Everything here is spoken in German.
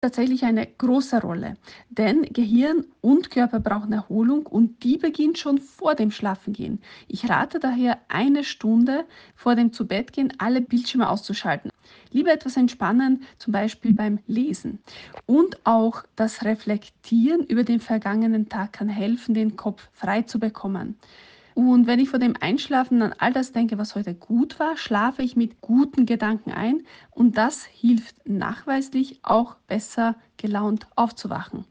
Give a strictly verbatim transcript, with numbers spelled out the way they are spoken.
Tatsächlich eine große Rolle, denn Gehirn und Körper brauchen Erholung und die beginnt schon vor dem Schlafengehen. Ich rate daher eine Stunde vor dem Zubettgehen alle Bildschirme auszuschalten. Lieber etwas entspannen, zum Beispiel beim Lesen. Und auch das Reflektieren über den vergangenen Tag kann helfen, den Kopf frei zu bekommen. Und wenn ich vor dem Einschlafen an all das denke, was heute gut war, schlafe ich mit guten Gedanken ein und das hilft nachweislich auch besser gelaunt aufzuwachen.